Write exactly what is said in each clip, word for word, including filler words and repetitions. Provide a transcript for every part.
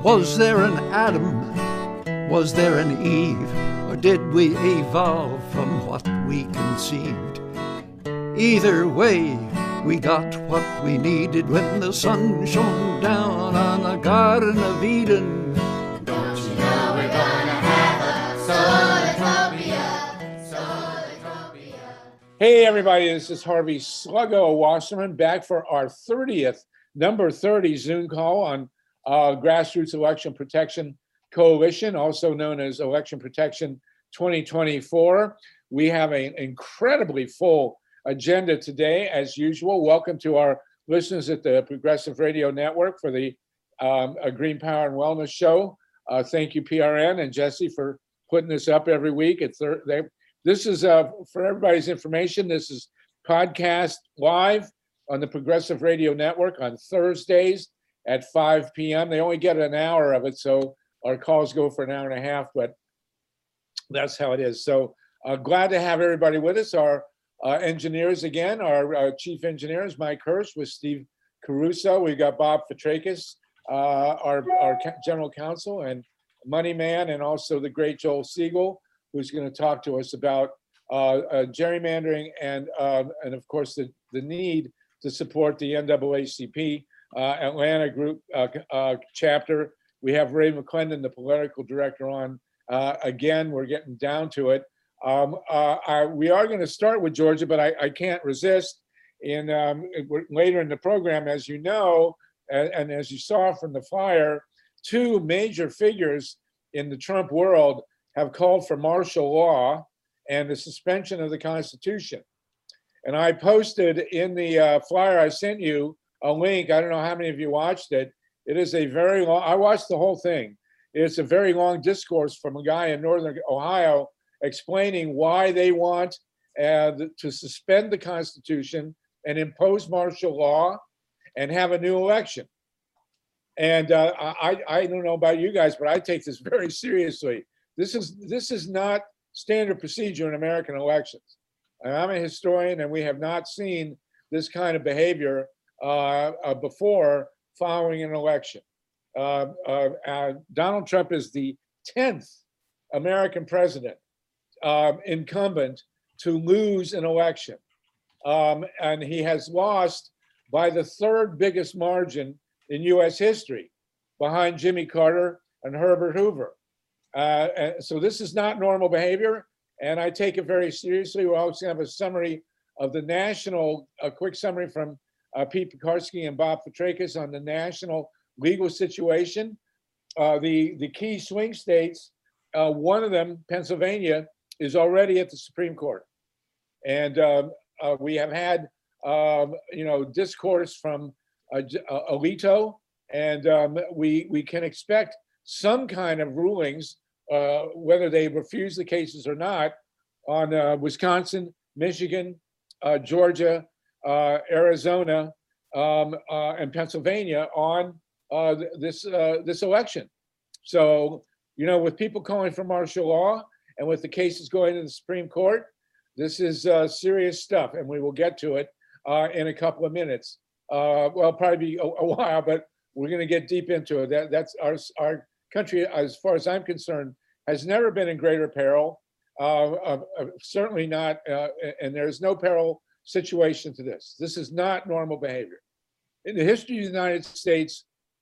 Was there an Adam? Was there an Eve? Or did we evolve from what we conceived? Either way, we got what we needed when the sun shone down on the Garden of Eden. Don't you know we're gonna have a Solartopia, Solartopia. Hey everybody, this is Harvey Sluggo Wasserman back for our thirtieth, number thirty Zoom call on uh, Grassroots Election Protection Coalition, also known as Election Protection twenty twenty-four. We have an incredibly full agenda today, as usual. Welcome to our listeners at the Progressive Radio Network for the um, Green Power and Wellness Show. Uh, thank you, P R N and Jesse, for putting this up every week. It's thir- they, this is, uh, for everybody's information, this is podcast live on the Progressive Radio Network on Thursdays at five p.m. They only get an hour of it, so our calls go for an hour and a half, but that's how it is. So uh, glad to have everybody with us. Our uh, engineers again, our, our chief engineers, Mike Hirsch with Steve Caruso. We've got Bob Petrakis, uh, our, our general counsel and money man, and also the great Joel Siegel, who's going to talk to us about uh, uh, gerrymandering and, uh, and of course, the, the need to support the N double A C P uh, Atlanta group uh, uh, chapter. We have Ray McClendon, the political director, on. Uh, again, we're getting down to it. Um, uh, I, we are going to start with Georgia, but I, I can't resist. In um, later in the program, as you know, and, and as you saw from the flyer, two major figures in the Trump world have called for martial law and the suspension of the Constitution. And I posted in the uh, flyer I sent you a link. I don't know how many of you watched it. It is a very long, I watched the whole thing. It's a very long discourse from a guy in Northern Ohio explaining why they want uh, to suspend the Constitution and impose martial law and have a new election. And uh, I, I don't know about you guys, but I take this very seriously. This is, this is not standard procedure in American elections. And I'm a historian, and we have not seen this kind of behavior uh, uh, before following an election. Uh, uh, uh, Donald Trump is the tenth American president, um, incumbent, to lose an election. Um, and he has lost by the third biggest margin in U S history, behind Jimmy Carter and Herbert Hoover. Uh, and so this is not normal behavior, and I take it very seriously. We're also going to have a summary of the national, a quick summary from uh, Pete Pekarsky and Bob Petrakis on the national legal situation. Uh, the, the key swing states, uh, one of them, Pennsylvania, is already at the Supreme Court. And um, uh, we have had, um, you know, discourse from uh, uh, Alito, and um, we, we can expect some kind of rulings, uh, whether they refuse the cases or not, on uh, Wisconsin, Michigan, uh, Georgia, uh, Arizona, um, uh, and Pennsylvania on uh, this uh, this election. So, you know, with people calling for martial law and with the cases going to the Supreme Court, this is uh, serious stuff, and we will get to it uh, in a couple of minutes. Uh, well, probably be a, a while, but we're going to get deep into it. That, that's our our country, as far as I'm concerned, has never been in greater peril. Uh, uh, uh, certainly not, uh, and there's no peril situation to this. This is not normal behavior. In the history of the United States,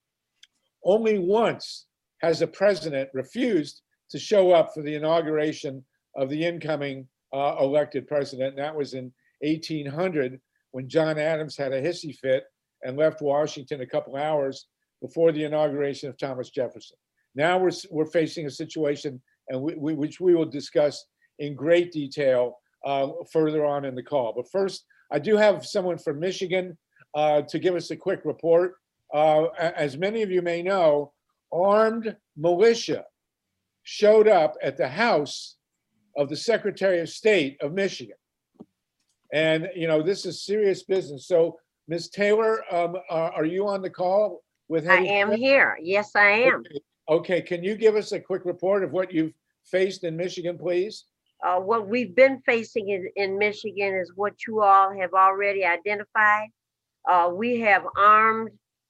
only once has a president refused to show up for the inauguration of the incoming uh, elected president. And that was in eighteen hundred, when John Adams had a hissy fit and left Washington a couple hours before the inauguration of Thomas Jefferson. Now we're, we're facing a situation, and we, we, which we will discuss in great detail uh, further on in the call. But first, I do have someone from Michigan uh, to give us a quick report. Uh, as many of you may know, armed militia showed up at the house of the Secretary of State of Michigan. And, you know, this is serious business. So, Miz Taylor, um, are, are you on the call with I am here. Yes, I am. Okay. Okay, can you give us a quick report of what you've faced in Michigan, please? Uh, what we've been facing in, in Michigan is what you all have already identified. Uh, we have armed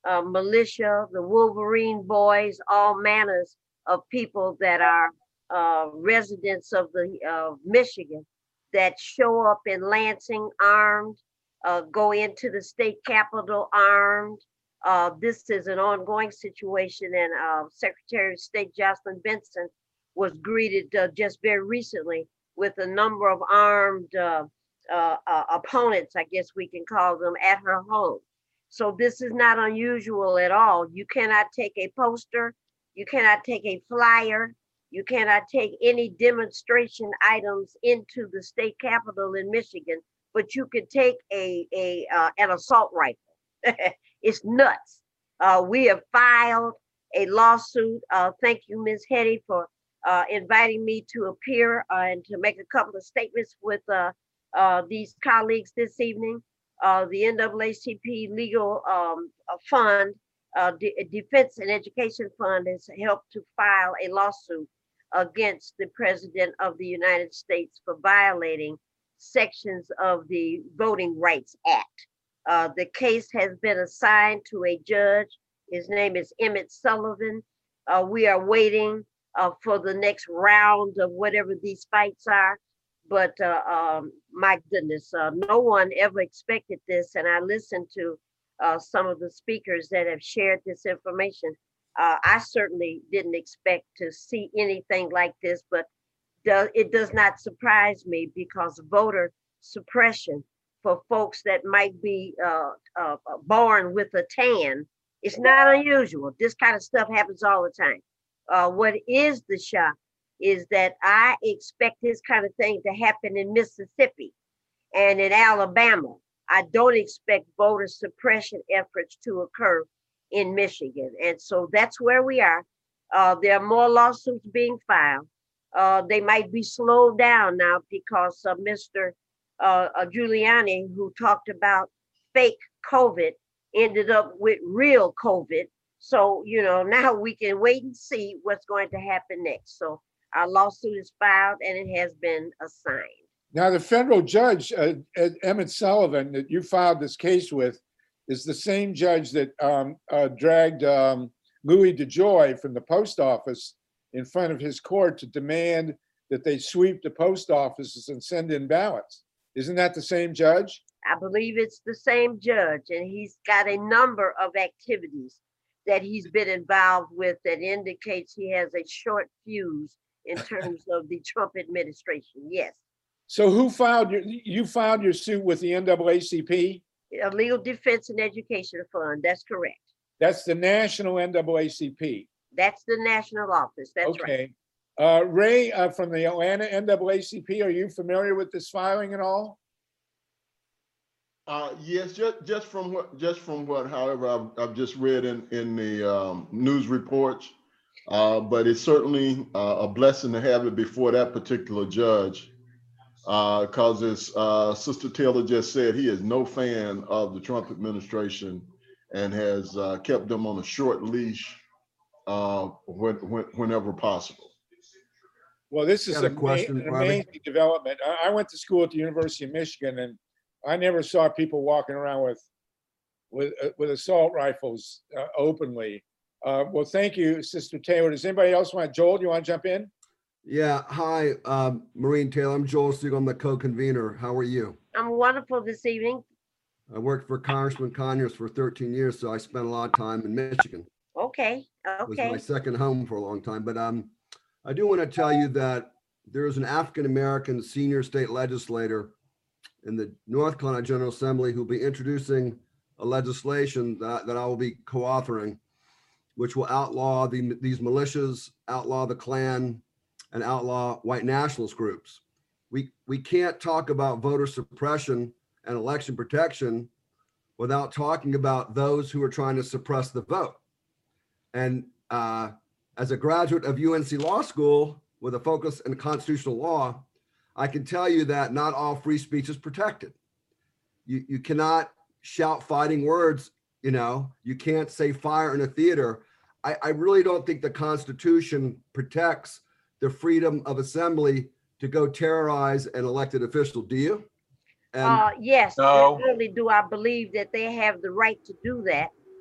uh, militia, the Wolverine boys, all manners of people that are uh, residents of the uh, Michigan that show up in Lansing armed, uh, go into the state capitol armed. Uh, this is an ongoing situation, and uh, Secretary of State Jocelyn Benson was greeted uh, just very recently with a number of armed uh, uh, uh, opponents, I guess we can call them, at her home. So this is not unusual at all. You cannot take a poster, you cannot take a flyer, you cannot take any demonstration items into the state capitol in Michigan, but you can take a, a uh, an assault rifle. It's nuts. Uh, we have filed a lawsuit. Uh, thank you, Miz Hetty, for uh, inviting me to appear uh, and to make a couple of statements with uh, uh, these colleagues this evening. Uh, the N double A C P Legal um, uh, Fund, uh, D Defense and Education Fund, has helped to file a lawsuit against the President of the United States for violating sections of the Voting Rights Act. Uh, the case has been assigned to a judge. His name is Emmett Sullivan. Uh, we are waiting uh, for the next round of whatever these fights are. But uh, um, my goodness, uh, no one ever expected this. And I listened to uh, some of the speakers that have shared this information. Uh, I certainly didn't expect to see anything like this, but do, it does not surprise me, because voter suppression for folks that might be uh, uh, born with a tan, it's not unusual. This kind of stuff happens all the time. Uh, what is the shock is that I expect this kind of thing to happen in Mississippi and in Alabama. I don't expect voter suppression efforts to occur in Michigan. And so that's where we are. Uh, there are more lawsuits being filed. Uh, they might be slowed down now because uh, Mister Uh, uh, Giuliani, who talked about fake COVID, ended up with real COVID. So, you know, now we can wait and see what's going to happen next. So our lawsuit is filed and it has been assigned. Now, the federal judge, uh, Emmett Sullivan, that you filed this case with, is the same judge that um, uh, dragged um, Louis DeJoy from the post office in front of his court to demand that they sweep the post offices and send in ballots. Isn't that the same judge? I believe it's the same judge, and he's got a number of activities that he's been involved with that indicates he has a short fuse in terms of the Trump administration. Yes. So who filed your, you filed your suit with the N double A C P? A Legal Defense and Education Fund, that's correct. That's the national N double A C P. That's the national office, that's right. Okay. Uh, Ray, uh, from the Atlanta N double A C P, are you familiar with this filing at all? Uh, yes, just just from what just from what, however, I've, I've just read in in the um, news reports. Uh, but it's certainly uh, a blessing to have it before that particular judge, because uh, as uh, Sister Taylor just said, he is no fan of the Trump administration and has uh, kept them on a short leash uh, when, when, whenever possible. Well, this is Got a ama- question, an Robbie? amazing development. I, I went to school at the University of Michigan, and I never saw people walking around with with uh, with assault rifles uh, openly. Uh, well, thank you, Sister Taylor. Does anybody else want? Joel, do you want to jump in? Yeah, hi, um, Maureen Taylor. I'm Joel Siegel. I'm the co-convener. How are you? I'm wonderful this evening. I worked for Congressman Conyers for thirteen years, so I spent a lot of time in Michigan. Okay, It was okay. my second home for a long time. But um, I do want to tell you that there is an African-American senior state legislator in the North Carolina General Assembly who'll be introducing a legislation that, that I will be co-authoring, which will outlaw the, these militias, outlaw the Klan, and outlaw white nationalist groups. We, we can't talk about voter suppression and election protection without talking about those who are trying to suppress the vote. And uh, as a graduate of U N C Law School with a focus in constitutional law, I can tell you that not all free speech is protected. You, you cannot shout fighting words, you know, you can't say fire in a theater. I, I really don't think the Constitution protects the freedom of assembly to go terrorize an elected official. Do you? And Uh, yes, No. not only do I believe that they have the right to do that,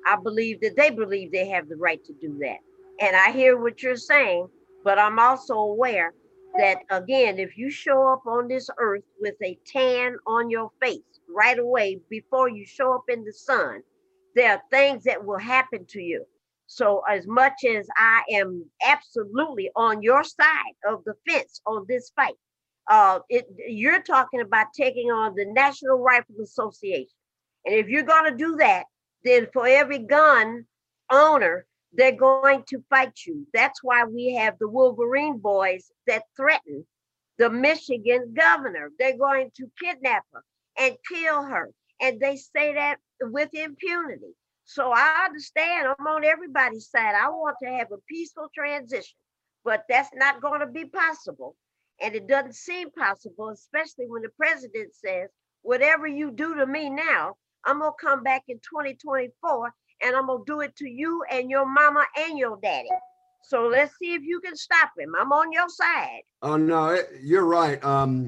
I believe that they believe they have the right to do that. And I hear what you're saying, but I'm also aware that, again, if you show up on this earth with a tan on your face right away before you show up in the sun, there are things that will happen to you. So as much as I am absolutely on your side of the fence on this fight, uh, it, you're talking about taking on the National Rifle Association. And if you're going to do that, then for every gun owner, they're going to fight you. That's why we have the Wolverine boys that threaten the Michigan governor. They're going to kidnap her and kill her. And they say that with impunity. So I understand, I'm on everybody's side. I want to have a peaceful transition, but that's not going to be possible. And it doesn't seem possible, especially when the president says, whatever you do to me now, I'm going to come back in twenty twenty-four and I'm going to do it to you and your mama and your daddy. So let's see if you can stop him. I'm on your side. Oh, no, it- you're right. Um,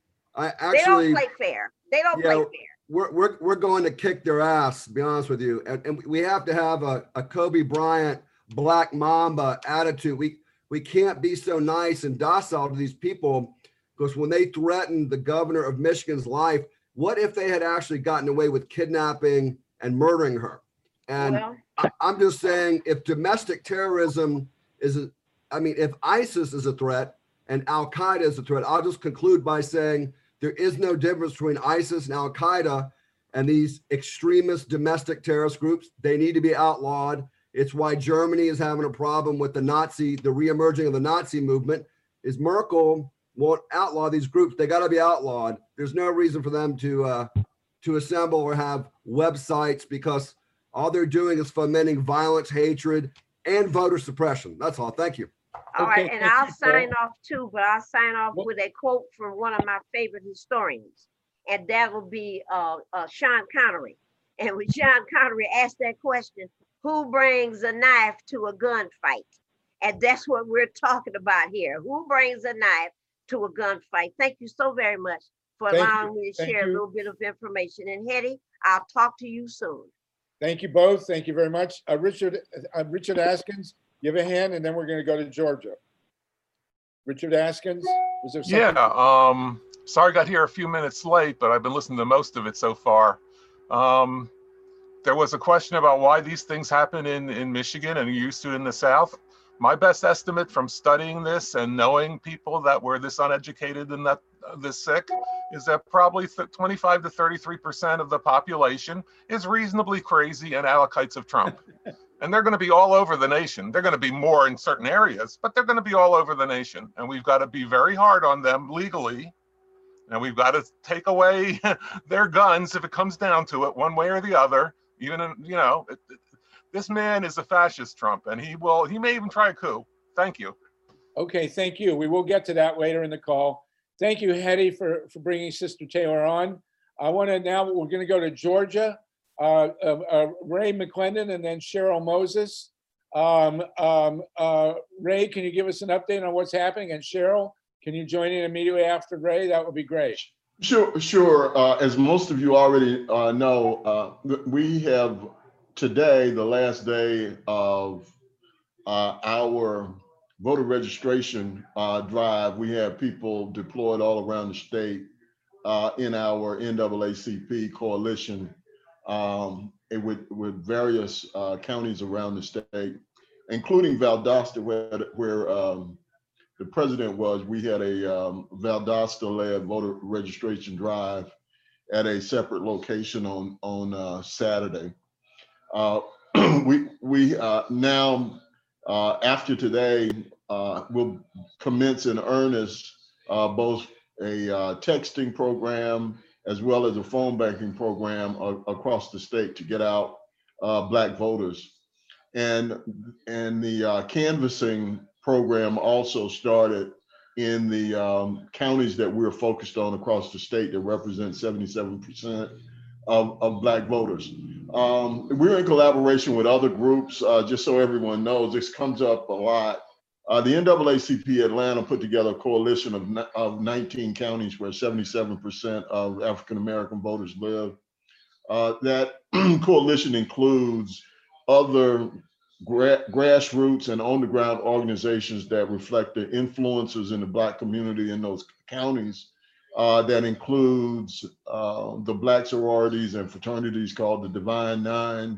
I They actually, don't play fair. They don't Yeah, play fair. we're, we're, we're going to kick their ass, to be honest with you. And, and we have to have a, a Kobe Bryant, Black Mamba attitude. We, we can't be so nice and docile to these people, because when they threatened the governor of Michigan's life, what if they had actually gotten away with kidnapping and murdering her? And Well, I, I'm just saying, if domestic terrorism is, a, I mean, if ISIS is a threat and Al Qaeda is a threat, I'll just conclude by saying there is no difference between ISIS and Al Qaeda and these extremist domestic terrorist groups. They need to be outlawed. It's why Germany is having a problem with the Nazi, the reemerging of the Nazi movement. Is Merkel won't outlaw these groups. They got to be outlawed. There's no reason for them to uh, to assemble or have websites, because all they're doing is fomenting violence, hatred, and voter suppression. That's all. Thank you. all right, Okay, and thank I'll you, Paul. sign off too, but I'll sign off Well- with a quote from one of my favorite historians, and that will be uh, uh, Sean Connery. And when Sean Connery asked that question, who brings a knife to a gunfight? And that's what we're talking about here. Who brings a knife to a gunfight? Thank you so very much for Thank allowing you. me to Thank share you. a little bit of information. And Hetty, I'll talk to you soon. Thank you both. Thank you very much. Uh, Richard, uh, Richard Askins, give a hand, and then we're going to go to Georgia. Richard Askins, was there something? Yeah, um, sorry I got here a few minutes late, but I've been listening to most of it so far. Um, there was a question about why these things happen in, in Michigan and used to in the South. My best estimate from studying this and knowing people that were this uneducated and that uh, this sick is that probably twenty-five to thirty-three percent of the population is reasonably crazy and allokites of Trump. And they're going to be all over the nation. They're going to be more in certain areas, but they're going to be all over the nation. And we've got to be very hard on them legally. And we've got to take away their guns if it comes down to it, one way or the other. Even, in, you know, it, it, this man is a fascist, Trump, and he will, he may even try a coup. Thank you. Okay, thank you. We will get to that later in the call. Thank you, Hetty, for, for bringing Sister Taylor on. I want to now, we're going to go to Georgia. Uh, uh, uh, Ray McClendon and then Cheryl Moses. Um, um, uh, Ray, can you give us an update on what's happening? And Cheryl, can you join in immediately after Ray? That would be great. Sure, sure. Uh, as most of you already uh, know, uh, we have today, the last day of uh, our voter registration uh, drive. We have people deployed all around the state uh, in our N double A C P coalition, um, and with, with various uh, counties around the state, including Valdosta, where, where um, the president was. We had a um, Valdosta-led voter registration drive at a separate location on on uh, Saturday. Uh, we we uh, now uh, after today uh, will commence in earnest uh, both a uh, texting program as well as a phone banking program uh, across the state to get out uh, Black voters, and and the uh, canvassing program also started in the um, counties that we're focused on across the state that represent seventy-seven percent of, of Black voters. Um, we're in collaboration with other groups, uh, just so everyone knows, this comes up a lot. Uh, the N double A C P Atlanta put together a coalition of, of nineteen counties where seventy-seven percent of African-American voters live. Uh, that coalition includes other gra- grassroots and on-the-ground organizations that reflect the influences in the Black community in those counties. Uh, that includes uh, the Black sororities and fraternities called the Divine Nine,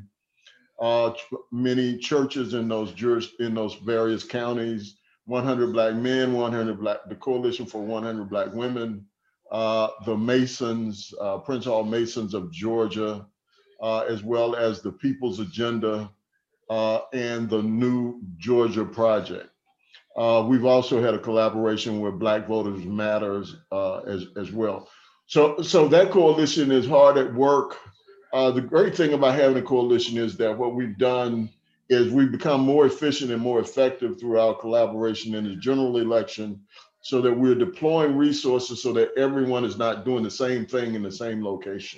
uh, ch- many churches in those juris- in those various counties, one hundred Black men, one hundred Black, the Coalition for one hundred Black Women, uh, the Masons, uh, Prince Hall Masons of Georgia, uh, as well as the People's Agenda uh, and the New Georgia Project. Uh, we've also had a collaboration with Black Voters Matters uh, as, as well. So, so that coalition is hard at work. Uh, the great thing about having a coalition is that what we've done is we've become more efficient and more effective through our collaboration in the general election, so that we're deploying resources so that everyone is not doing the same thing in the same location.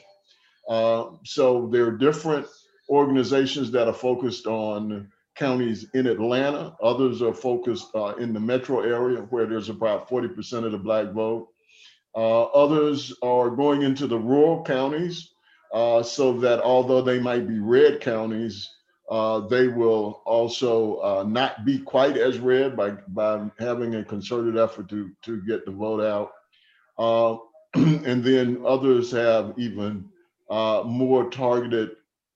Uh, so there are different organizations that are focused on counties in Atlanta. Others are focused uh, in the metro area where there's about forty percent of the Black vote. Uh, others are going into the rural counties uh, so that although they might be red counties, uh, they will also uh, not be quite as red by, by having a concerted effort to, to get the vote out. Uh, and then others have even uh, more targeted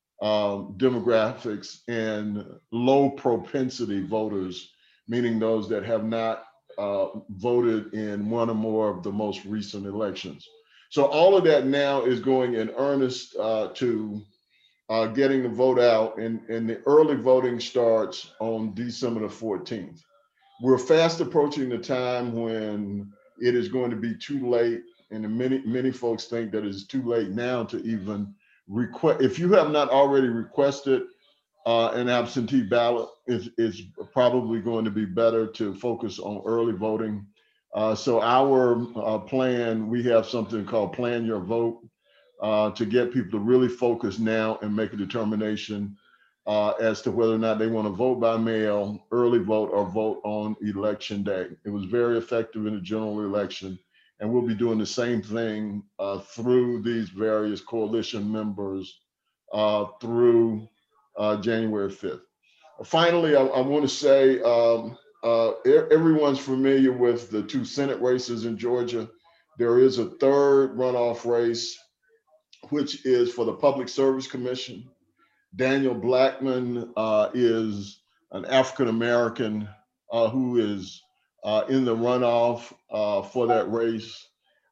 um, demographics and low propensity voters, meaning those that have not uh, voted in one or more of the most recent elections. So all of that now is going in earnest uh, to uh, getting the vote out, and, and the early voting starts on December the fourteenth. We're fast approaching the time when it is going to be too late, and many, many folks think that it's too late now to even request. If you have not already requested uh, an absentee ballot, it's, it's probably going to be better to focus on early voting. Uh, so our uh, plan, we have something called Plan Your Vote uh, to get people to really focus now and make a determination uh, as to whether or not they want to vote by mail, early vote, or vote on election day. It was very effective in the general election, and we'll be doing the same thing uh, through these various coalition members uh, through uh, January fifth. Finally, I, I want to say um, uh, e- everyone's familiar with the two Senate races in Georgia. There is a third runoff race, which is for the Public Service Commission. Daniel Blackman uh, is an African-American uh, who is uh, in the runoff uh, for that race.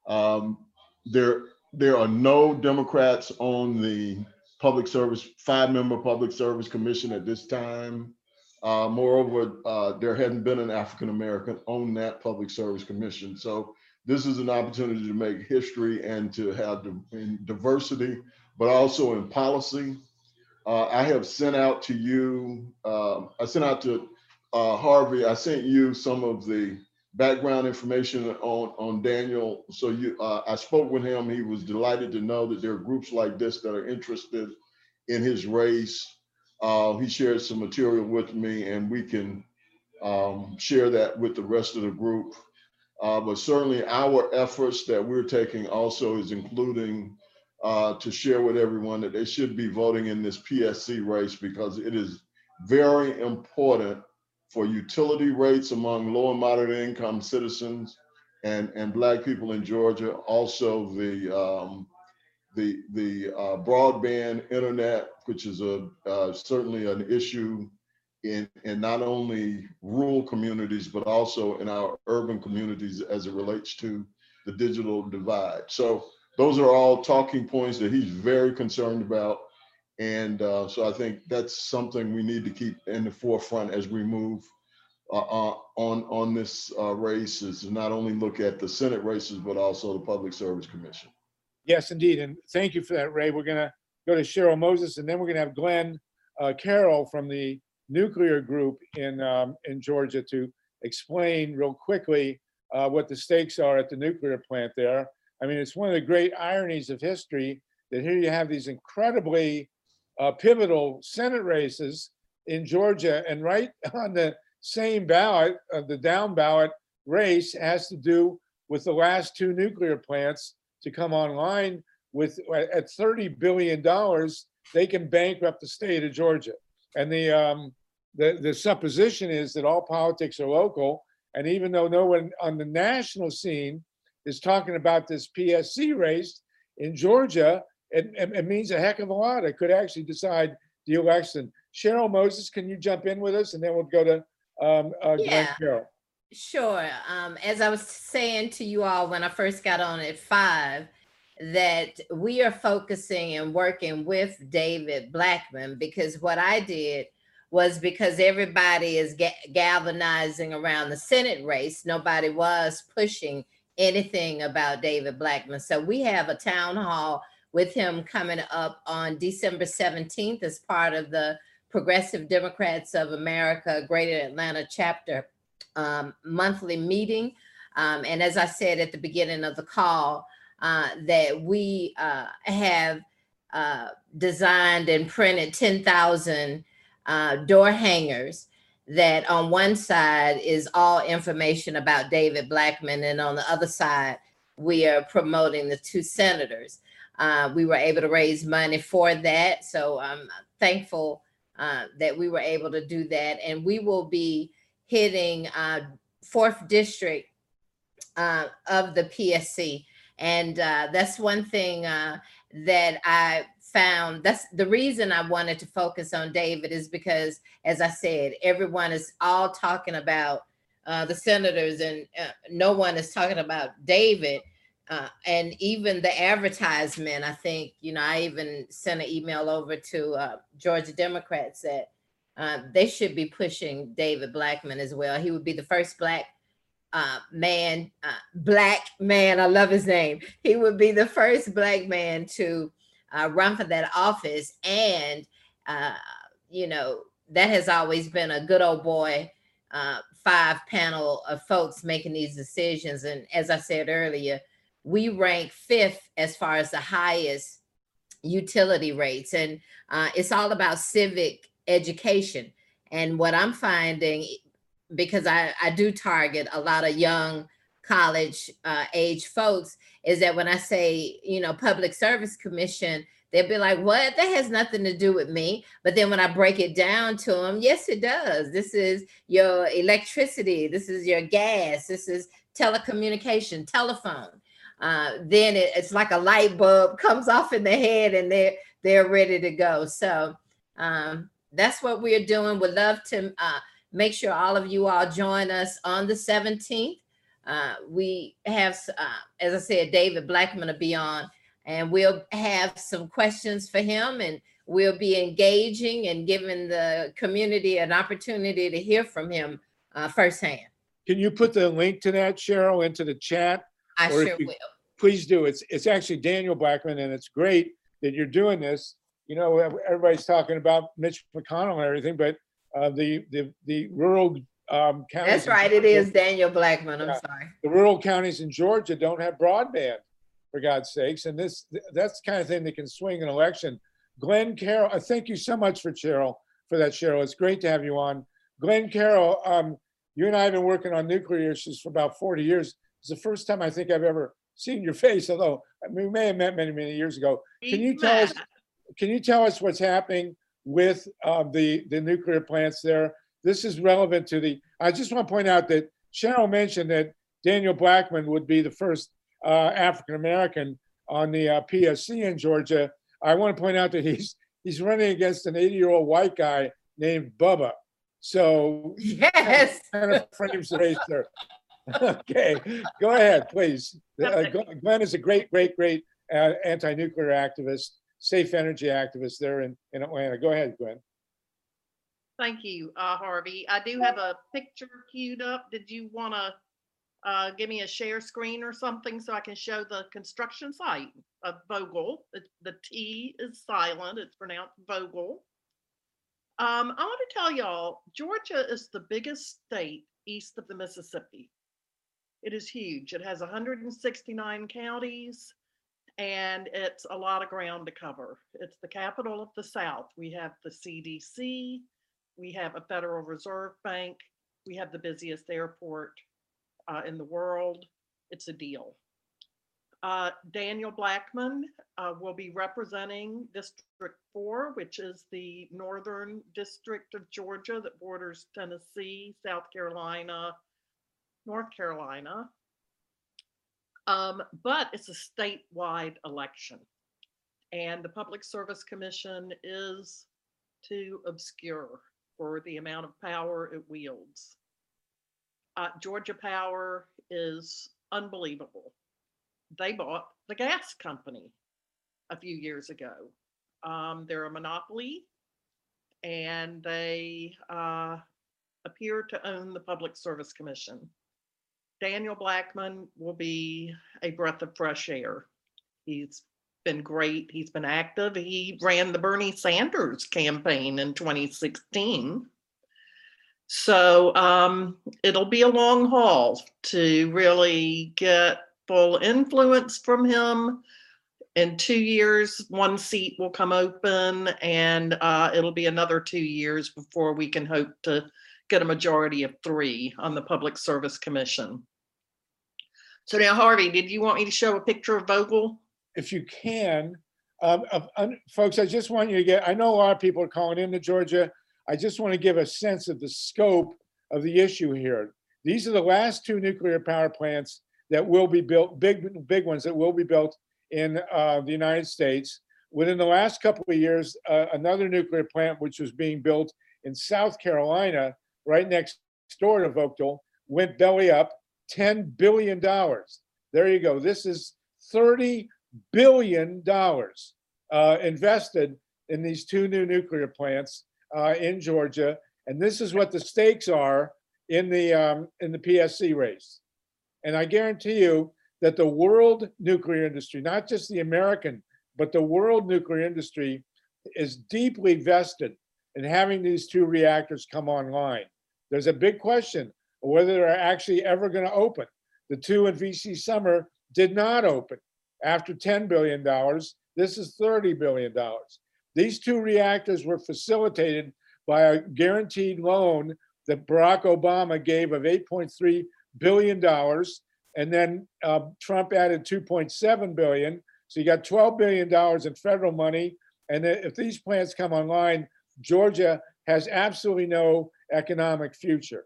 Um, there, there are no Democrats on the public service, five-member Public Service Commission at this time. Uh, moreover, uh, there hadn't been an African-American on that Public Service Commission. So this is an opportunity to make history and to have di- in diversity, but also in policy. Uh, I have sent out to you, uh, I sent out to uh, Harvey, I sent you some of the background information on, on Daniel. So you, uh, I spoke with him. He was delighted to know that there are groups like this that are interested in his race. Uh, he shared some material with me, and we can um, share that with the rest of the group. Uh, but certainly our efforts that we're taking also is including uh, to share with everyone that they should be voting in this P S C race, because it is very important for utility rates among low and moderate income citizens and, and Black people in Georgia. Also the, um, the, the uh, broadband internet, which is a, uh, certainly an issue in, in not only rural communities, but also in our urban communities as it relates to the digital divide. So those are all talking points that he's very concerned about. And uh, so I think that's something we need to keep in the forefront as we move uh, uh, on, on this uh, race, is to not only look at the Senate races, but also the Public Service Commission. Yes, indeed. And thank you for that, Ray. We're going to go to Cheryl Moses, and then we're going to have Glenn uh, Carroll from the nuclear group in, um, in Georgia to explain real quickly uh, what the stakes are at the nuclear plant there. I mean, it's one of the great ironies of history that here you have these incredibly uh, pivotal Senate races in Georgia, and right on the same ballot, uh, the down ballot race has to do with the last two nuclear plants to come online. With at thirty billion dollars, they can bankrupt the state of Georgia. And the, um, the, the supposition is that all politics are local. And even though no one on the national scene is talking about this P S C race in Georgia, it, it, it means a heck of a lot. It could actually decide the election. Cheryl Moses, can you jump in with us? And then we'll go to um, uh, Glenn Yeah. Carroll. Sure. Um, as I was saying to you all when I first got on at five, that we are focusing and working with David Blackman, because what I did was, because everybody is ga- galvanizing around the Senate race, nobody was pushing anything about David Blackman. So we have a town hall with him coming up on December seventeenth as part of the Progressive Democrats of America Greater Atlanta chapter um, monthly meeting. Um, and as I said at the beginning of the call, uh, that we uh, have uh, designed and printed ten thousand uh, door hangers that on one side is all information about David Blackman, and on the other side, we are promoting the two senators. Uh, we were able to raise money for that. So I'm thankful uh, that we were able to do that. And we will be hitting uh, fourth district uh, of the P S C. And uh, that's one thing uh, that I found. That's the reason I wanted to focus on David, is because, as I said, everyone is all talking about uh, the senators, and uh, no one is talking about David. Uh, and even the advertisement, I think, you know, I even sent an email over to uh, Georgia Democrats that uh, they should be pushing David Blackman as well. He would be the first Black uh, man, uh, Black man, I love his name. He would be the first Black man to uh, run for that office. And, uh, you know, that has always been a good old boy uh, five panel of folks making these decisions. And as I said earlier, we rank fifth as far as the highest utility rates. And uh, it's all about civic education. And what I'm finding, because I, I do target a lot of young college uh, age folks, is that when I say, you know, Public Service Commission, they'll be like, what? That has nothing to do with me. But then when I break it down to them, yes, it does. This is your electricity. This is your gas. This is telecommunication, telephone. Uh, then it, it's like a light bulb comes off in the head, and they're they're ready to go. So um, that's what we're doing. Would love to uh, make sure all of you all join us on the seventeenth. Uh, we have, uh, as I said, David Blackman will be on, and we'll have some questions for him, and we'll be engaging and giving the community an opportunity to hear from him uh, firsthand. Can you put the link to that, Cheryl, into the chat? I Or if sure you- will. Please do. It's it's actually Daniel Blackman, and it's great that you're doing this. You know, everybody's talking about Mitch McConnell and everything, but uh, the the the rural um, counties. That's in right. It Georgia- is Daniel Blackman. I'm Yeah. sorry. The rural counties in Georgia don't have broadband, for God's sakes, and this that's the kind of thing that can swing an election. Glenn Carroll, uh, thank you so much for Cheryl for that, Cheryl. It's great to have you on. Glenn Carroll, um, you and I have been working on nuclear issues for about forty years. It's the first time I think I've ever seen your face, although we may have met many, many years ago. Can you tell us, can you tell us what's happening with uh, the, the nuclear plants there? This is relevant to the, I just want to point out that Cheryl mentioned that Daniel Blackman would be the first uh, African-American on the uh, P S C in Georgia. I want to point out that he's, he's running against an eighty-year-old white guy named Bubba. So Yes. kind of frames the race there. Okay, go ahead, please. Uh, Glenn is a great, great, great uh, anti-nuclear activist, safe energy activist there in, in Atlanta. Go ahead, Glenn. Thank you, uh, Harvey. I do have a picture queued up. Did you want to uh, give me a share screen or something so I can show the construction site of Vogel? It's, the T is silent. It's pronounced Vogel. Um, I want to tell y'all, Georgia is the biggest state east of the Mississippi. It is huge. It has one hundred sixty-nine counties, and it's a lot of ground to cover. It's the capital of the South. We have the C D C, we have a Federal Reserve Bank, we have the busiest airport uh, in the world. It's a deal. Uh, Daniel Blackman uh, will be representing District Four, which is the northern district of Georgia that borders Tennessee, South Carolina, North Carolina. Um, but it's a statewide election. And the Public Service Commission is too obscure for the amount of power it wields. Uh, Georgia Power is unbelievable. They bought the gas company a few years ago. Um, they're a monopoly, and they uh, appear to own the Public Service Commission. Daniel Blackman will be a breath of fresh air. He's been great. He's been active. He ran the Bernie Sanders campaign in twenty sixteen. So um, it'll be a long haul to really get full influence from him. In two years, one seat will come open, and uh, it'll be another two years before we can hope to get a majority of three on the Public Service Commission. So now, Harvey, did you want me to show a picture of Vogel? If you can, um, uh, un- folks, I just want you to get, I know a lot of people are calling into Georgia. I just want to give a sense of the scope of the issue here. These are the last two nuclear power plants that will be built, big, big ones that will be built in uh, the United States. Within the last couple of years, uh, another nuclear plant, which was being built in South Carolina, right next door to Vogtle, went belly up, ten billion dollars. There you go. This is thirty billion dollars uh, invested in these two new nuclear plants uh, in Georgia. And this is what the stakes are in the, um, in the P S C race. And I guarantee you that the world nuclear industry, not just the American, but the world nuclear industry is deeply vested in having these two reactors come online. There's a big question of whether they're actually ever going to open. The two in V C Summer did not open. After ten billion dollars, this is thirty billion dollars. These two reactors were facilitated by a guaranteed loan that Barack Obama gave of eight point three billion dollars. And then uh, Trump added two point seven billion dollars. So you got twelve billion dollars in federal money. And if these plants come online, Georgia has absolutely no economic future.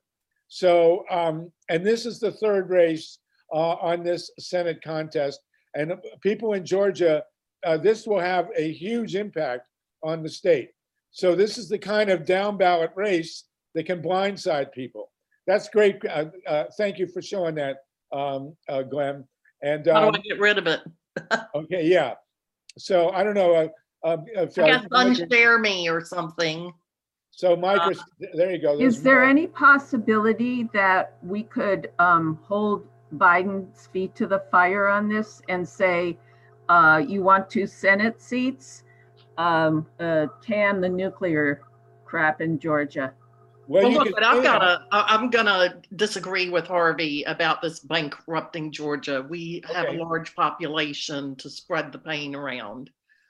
So, um, and this is the third race uh, on this Senate contest. And people in Georgia, uh, this will have a huge impact on the state. So this is the kind of down ballot race that can blindside people. That's great. Uh, uh, thank you for showing that, um, uh, Glenn. And um, How do I get rid of it? okay, yeah. So I don't know. Uh, uh, if, I guess uh, Micah- unshare me or something. so Micah, there you go. There's Is there more. any possibility that we could um, hold Biden's feet to the fire on this and say, uh, you want two Senate seats, um, uh, can the nuclear crap in Georgia? Well, Well, you look, could but I've say got that. to, I'm gonna disagree with Harvey about this bankrupting Georgia. We have Okay. a large population to spread the pain around.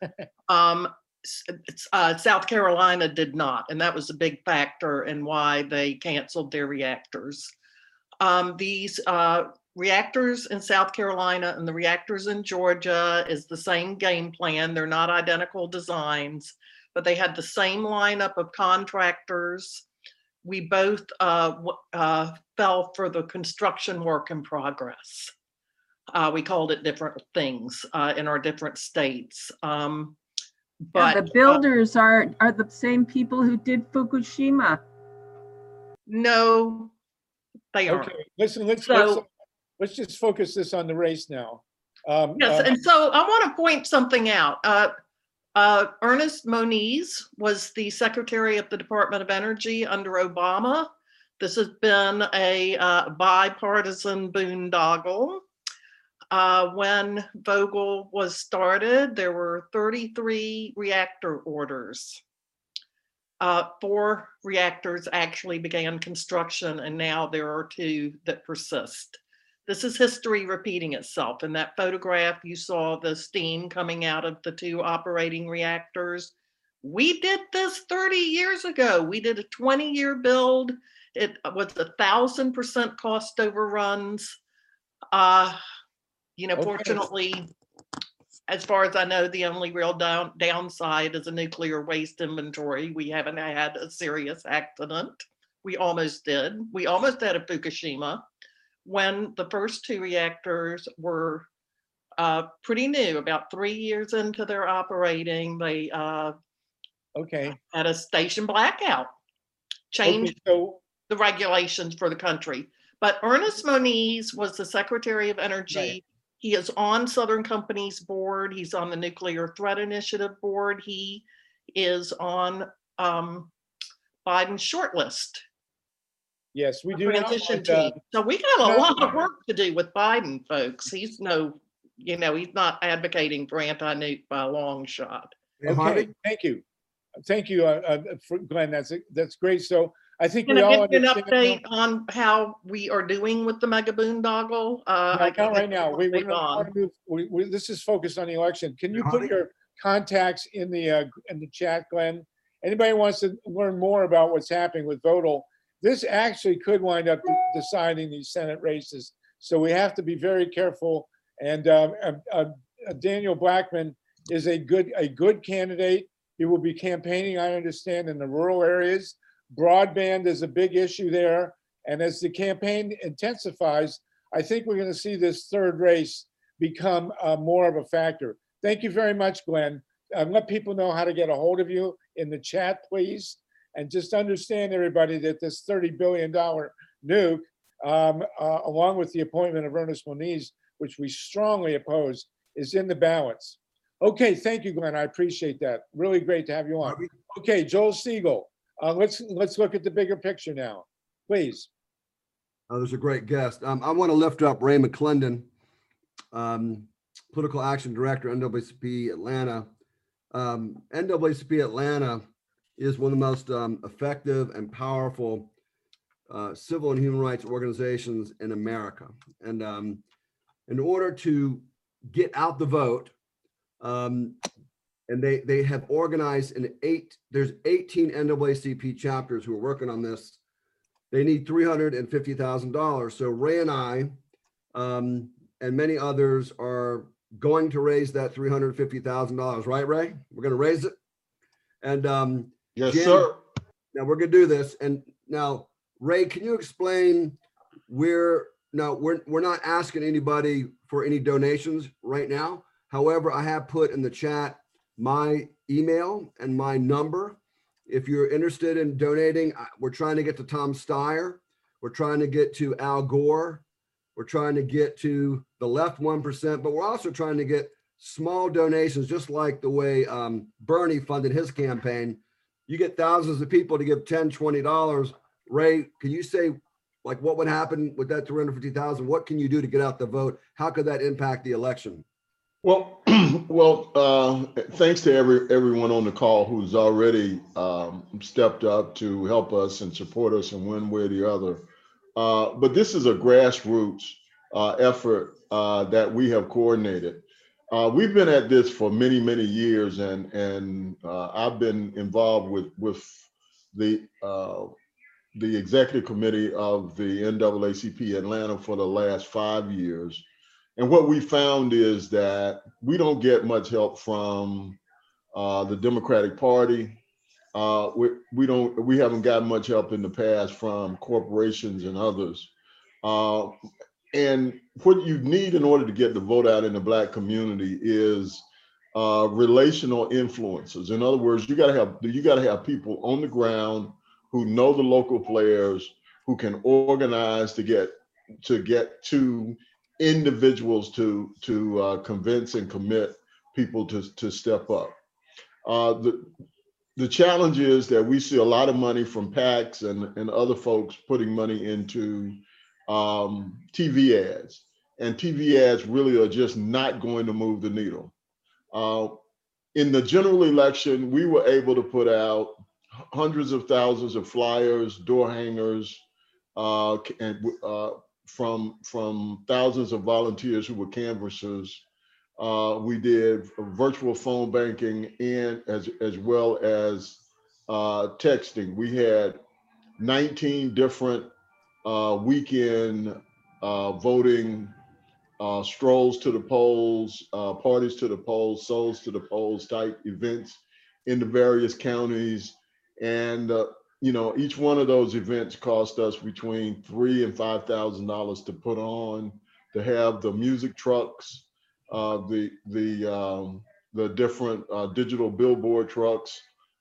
Um, s- it's, uh, South Carolina did not, and that was a big factor in why they canceled their reactors. Um, these, uh, reactors in South Carolina and the reactors in Georgia is the same game plan. They're not identical designs, but they had the same lineup of contractors. We both uh, w- uh, fell for the construction work in progress. Uh, we called it different things uh, in our different states. Um, Yeah, but the builders are, are the same people who did Fukushima. no, they aren't. Okay, listen, let's, So- let's, let's just focus this on the race now. Um, Yes, uh, and so I want to point something out. Uh, uh, Ernest Moniz was the Secretary of the Department of Energy under Obama. This has been a uh, bipartisan boondoggle. Uh, when Vogtle was started, there were thirty-three reactor orders. Uh, four reactors actually began construction, and now there are two that persist. This is history repeating itself. In that photograph, you saw the steam coming out of the two operating reactors. We did this thirty years ago. We did a twenty year build. It was a thousand percent cost overruns. Uh, You know, Okay. fortunately, as far as I know, the only real down, downside is a nuclear waste inventory. We haven't had a serious accident. We almost did. We almost had a Fukushima when the first two reactors were uh, pretty new, about three years into their operating. They uh, Okay. had a station blackout, changed Okay. So the regulations for the country. But Ernest Moniz was the Secretary of Energy. Right. He is on Southern Company's board. He's on the Nuclear Threat Initiative board. He is on um, Biden's shortlist. yes, we do not Transition want, uh, team. So we got a not- lot of work to do with Biden, folks. He's no, you know, he's not advocating for anti-nuke by a long shot. Hey, Okay, Harvey? thank you. Thank you, uh, uh, for Glenn. That's, that's great. So I think Can we I all give you an understand. update on how we are doing with the mega boondoggle? Uh, No, I not can right now. We, we move don't on. want to move, we, we, this is focused on the election. Can you put Harvey? your contacts in the, uh, in the chat, Glenn? Anybody wants to learn more about what's happening with Vodal? This actually could wind up de- deciding these Senate races. So we have to be very careful. And, um, uh, uh, uh, Daniel Blackman is a good, a good candidate. He will be campaigning, I understand, in the rural areas. Broadband is a big issue there. And as the campaign intensifies, I think we're going to see this third race become uh, more of a factor. Thank you very much, Glenn. Uh, let people know how to get a hold of you in the chat, please. And just understand, everybody, that this thirty billion dollars nuke, um, uh, along with the appointment of Ernest Moniz, which we strongly oppose, is in the balance. Okay, thank you, Glenn. I appreciate that. Really great to have you on. Harvey? Okay, Joel Siegel. Uh, let's let's look at the bigger picture now, please. Oh, there's a great guest. Um, I want to lift up Ray McClendon, um, Political Action Director, N double A C P Atlanta. Um, N double A C P Atlanta is one of the most um, effective and powerful uh, civil and human rights organizations in America. And um, in order to get out the vote, um, and they they have organized in eight, there's eighteen N double A C P chapters who are working on this. They need three hundred fifty thousand dollars. So Ray and I um, and many others are going to raise that three hundred fifty thousand dollars, right, Ray? We're going to raise it. And um, Yes, Jen, sir. now we're going to do this. And now, Ray, can you explain where, now we're, we're not asking anybody for any donations right now. However, I have put in the chat my email and my number. If you're interested in donating, I- we're trying to get to Tom Steyer. We're trying to get to Al Gore. We're trying to get to the left one percent, but we're also trying to get small donations, just like the way um, Bernie funded his campaign. You get thousands of people to give ten, twenty dollars. Ray, can you say like what would happen with that three hundred fifty thousand? What can you do to get out the vote? How could that impact the election? Well, well, uh, thanks to every everyone on the call who's already um, stepped up to help us and support us in one way or the other. Uh, but this is a grassroots uh, effort uh, that we have coordinated. Uh, we've been at this for many, many years, and and uh, I've been involved with with the uh, the executive committee of the N double A C P Atlanta for the last five years. And what we found is that we don't get much help from uh, the Democratic Party. Uh, we, we don't, we haven't gotten much help in the past from corporations and others. Uh, and what you need in order to get the vote out in the Black community is uh, relational influences. In other words, you got to have you got to have people on the ground who know the local players, who can organize to get to get to individuals to to uh, convince and commit people to to step up. Uh, the the challenge is that we see a lot of money from PACs and and other folks putting money into um, T V ads, and T V ads really are just not going to move the needle. Uh, in the general election, we were able to put out hundreds of thousands of flyers, door hangers, uh, and uh, from from thousands of volunteers who were canvassers. Uh, we did virtual phone banking and as as well as uh, texting. We had nineteen different uh, weekend uh, voting uh, strolls to the polls, uh, parties to the polls, souls to the polls type events in the various counties. And, uh, you know, each one of those events cost us between three and five thousand dollars to put on, to have the music trucks, uh, the the um, the different uh, digital billboard trucks,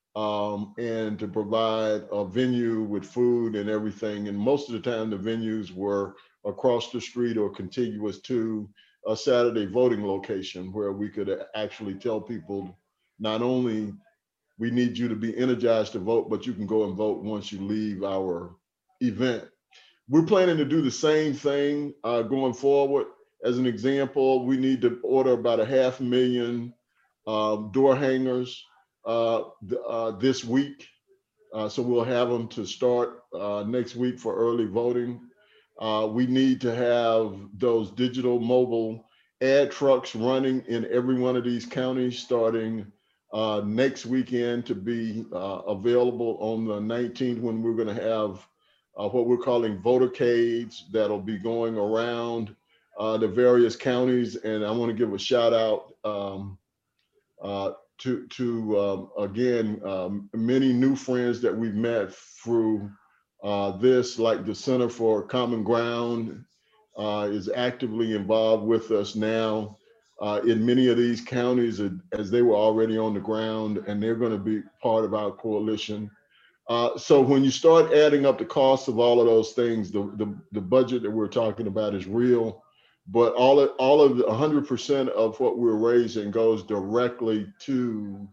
um, and to provide a venue with food and everything. And most of the time, the venues were across the street or contiguous to a Saturday voting location where we could actually tell people not only we need you to be energized to vote, but you can go and vote once you leave our event. We're planning to do the same thing uh, going forward. As an example, we need to order about a half million um, door hangers uh, uh, this week. Uh, so we'll have them to start uh, next week for early voting. Uh, we need to have those digital mobile ad trucks running in every one of these counties starting uh, next weekend to be uh, available on the nineteenth, when we're going to have uh, what we're calling votercades that'll be going around uh, the various counties. And I want to give a shout out um, uh, to, to um, again, um, many new friends that we've met through uh, this, like the Center for Common Ground uh, is actively involved with us now uh, in many of these counties, as they were already on the ground, and they're going to be part of our coalition. Uh, so when you start adding up the costs of all of those things, the, the, the budget that we're talking about is real, but all of, all of the one hundred percent of what we're raising goes directly to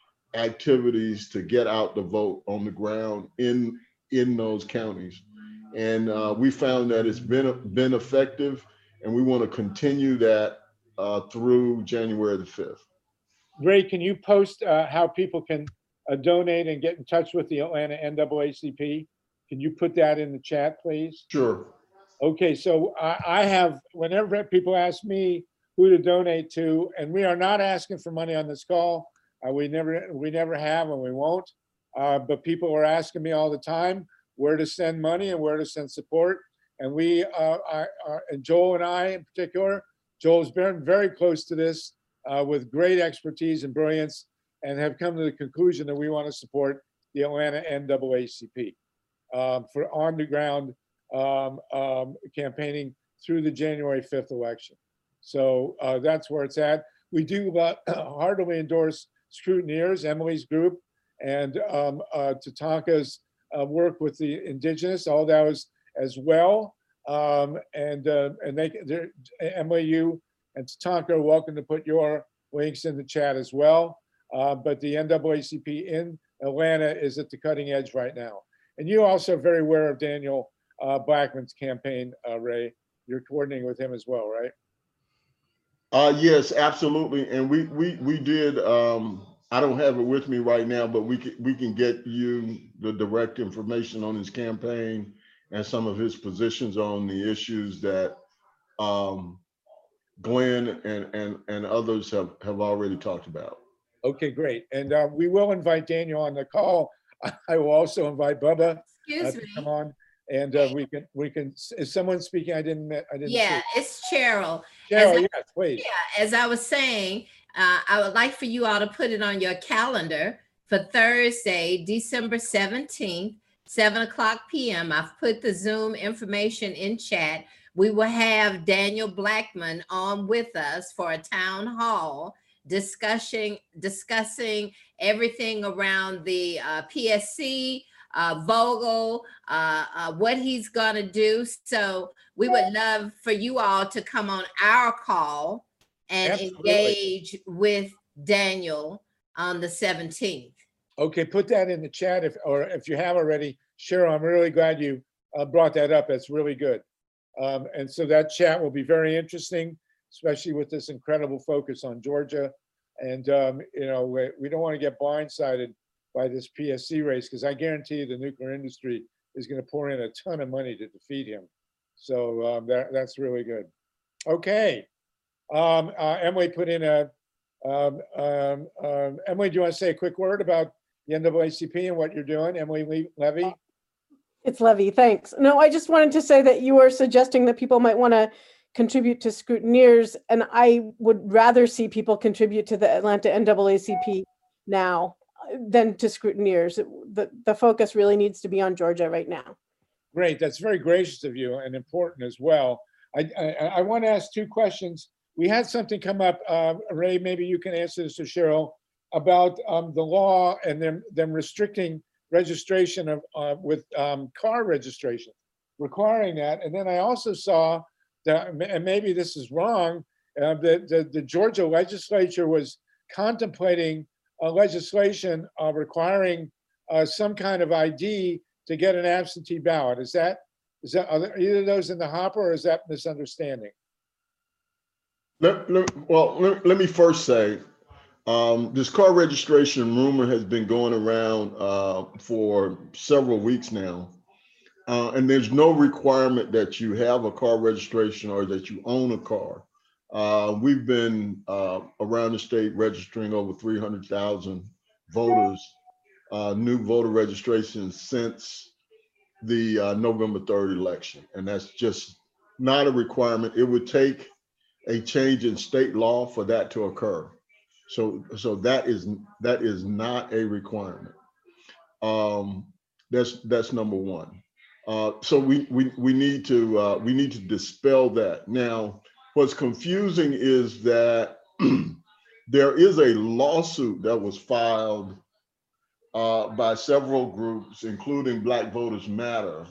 activities to get out the vote on the ground in, in those counties. And uh, we found that it's been, been effective, and we want to continue that uh, through January the fifth. Ray, can you post uh, how people can uh, donate and get in touch with the Atlanta N double A C P? Can you put that in the chat, please? Sure. Okay, so I, I have, whenever people ask me who to donate to, and we are not asking for money on this call. Uh, we never, we never have, and we won't. Uh, but people are asking me all the time where to send money and where to send support. And we, uh, are, are, and Joel and I in particular, Joel's been very close to this uh, with great expertise and brilliance, and have come to the conclusion that we want to support the Atlanta N double A C P um, for on the ground um, um, campaigning through the January fifth election. So uh, that's where it's at. We do uh, heartily endorse Scrutineers, Emily's group, and um, uh, Tatanka's uh, work with the indigenous, all those as well. Um, and uh, and they, Emily, you and Tatanka are welcome to put your links in the chat as well. Uh, but the N double A C P in Atlanta is at the cutting edge right now. And you also are very aware of Daniel uh, Blackman's campaign, uh, Ray. You're coordinating with him as well, right? Uh, yes, absolutely. And we we we did. Um, I don't have it with me right now, but we can we can get you the direct information on his campaign and some of his positions on the issues that um, Glenn and and and others have have already talked about. Okay, great. And uh, we will invite Daniel on the call. I will also invite Bubba Excuse uh, to me. come on, and uh, we can we can. Is someone speaking? I didn't. I didn't. Yeah, see. it's Cheryl. Cheryl, As I- yes, please. Yeah, as I was saying, uh, I would like for you all to put it on your calendar for Thursday, December seventeenth, seven o'clock p m I've put the Zoom information in chat. We will have Daniel Blackman on with us for a town hall discussing discussing everything around the uh, P S C, uh, Vogel, uh, uh, what he's going to do. So we would love for you all to come on our call and Absolutely. engage with Daniel on the seventeenth. Okay, put that in the chat if, or if you have already. Cheryl, I'm really glad you uh, brought that up. That's really good. Um, and so that chat will be very interesting, especially with this incredible focus on Georgia. And, um, you know, we, we don't want to get blindsided by this P S C race, because I guarantee you the nuclear industry is going to pour in a ton of money to defeat him. So um, that, that's really good. Okay. Um, uh, Emily put in a, um, um, um, Emily, do you want to say a quick word about the N double A C P and what you're doing? Emily Le- Levy? It's Levy, thanks. No, I just wanted to say that you were suggesting that people might want to contribute to scrutineers, and I would rather see people contribute to the Atlanta N double A C P now uh, than to scrutineers. The, the focus really needs to be on Georgia right now. Great, that's very gracious of you and important as well. I, I, I want to ask two questions. We had something come up, uh, Ray, maybe you can answer this, or Cheryl, about um, the law and them, them restricting registration of uh, with um, car registration, requiring that. And then I also saw that, and maybe this is wrong, uh, that the, the Georgia legislature was contemplating a legislation uh, requiring uh, some kind of I D to get an absentee ballot. Is that, is that, are there either of those in the hopper, or is that misunderstanding? Let, let, well, let, let me first say, um, this car registration rumor has been going around uh, for several weeks now. Uh, and there's no requirement that you have a car registration or that you own a car. Uh, we've been uh, around the state registering over three hundred thousand voters, uh, new voter registrations since the uh, November third election. And that's just not a requirement. It would take a change in state law for that to occur. So, so that is that is not a requirement. Um, that's that's number one. Uh, so we we we need to uh, we need to dispel that. Now, what's confusing is that there is a lawsuit that was filed uh, by several groups, including Black Voters Matter,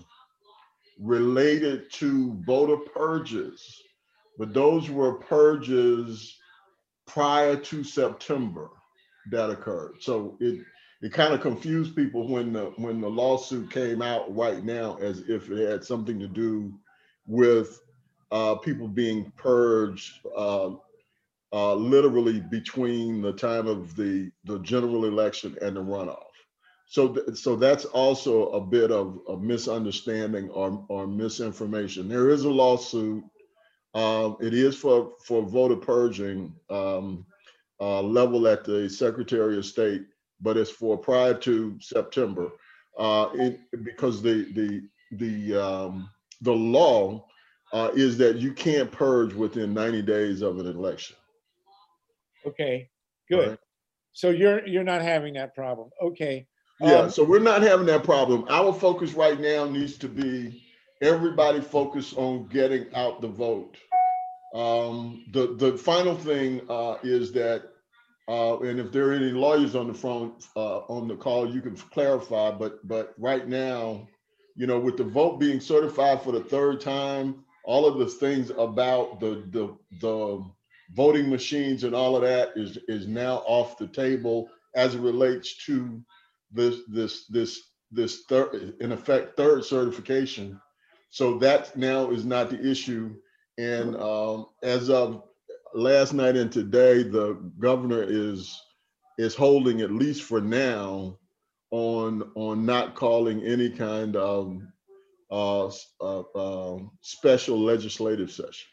related to voter purges, but those were purges prior to September that occurred. So it it kind of confused people when the when the lawsuit came out right now, as if it had something to do with uh, people being purged uh, uh, literally between the time of the the general election and the runoff. So th so that's also a bit of a misunderstanding or or misinformation. There is a lawsuit. Um, it is for for voter purging um, uh, level at the Secretary of State, but it's for prior to September, uh, it, because the the the um, the law uh, is that you can't purge within ninety days of an election. Okay, good. Right. So you're you're not having that problem. Okay. Yeah, Um, so we're not having that problem. Our focus right now needs to be everybody focus on getting out the vote. Um, the the final thing uh, is that, uh, and if there are any lawyers on the phone uh, on the call, you can clarify. But but right now, you know, with the vote being certified for the third time, all of the things about the the the voting machines and all of that is is now off the table as it relates to this this this this third, in effect, third certification. So that now is not the issue. And um, as of last night and today, the governor is is holding, at least for now, on on not calling any kind of uh, uh, uh, special legislative session.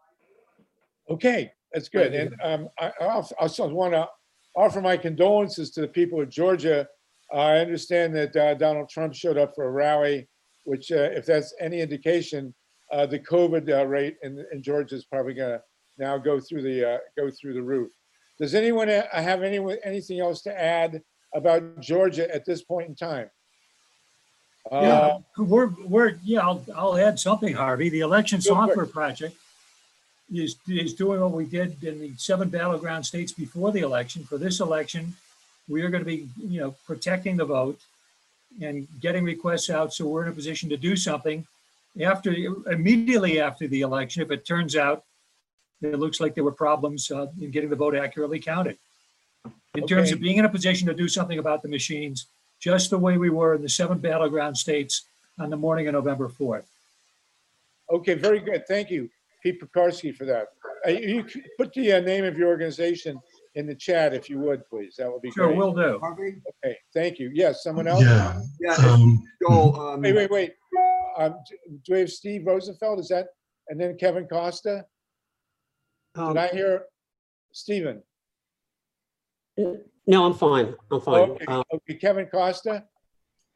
Okay, that's good. And um, I I also want to offer my condolences to the people of Georgia. Uh, I understand that uh, Donald Trump showed up for a rally, which, uh, if that's any indication, uh, the COVID uh, rate in, in Georgia is probably going to now go through the uh, go through the roof. Does anyone have any anything else to add about Georgia at this point in time? Uh, Yeah, we're we're yeah. I'll I'll add something, Harvey. The election software project is is doing what we did in the seven battleground states before the election. For this election, we are going to be, you know, protecting the vote and getting requests out, so we're in a position to do something after immediately after the election. If it turns out that it looks like there were problems uh, in getting the vote accurately counted, in Okay. terms of being in a position to do something about the machines, just the way we were in the seven battleground states on the morning of November fourth. Okay, very good. Thank you, Pete Pekarsky, for that. Uh, you c- put the uh, name of your organization in the chat if you would, please. That would be Sure, great. will do. Okay, thank you. Yes, someone else? Yeah. Yeah, Um, Joel, um, Wait, wait, wait. Um, d- do we have Steve Rosenfeld? Is that, and then Kevin Costa? Did Um, I hear Stephen? No, I'm fine. I'm fine. Okay, Uh, okay, Kevin Costa?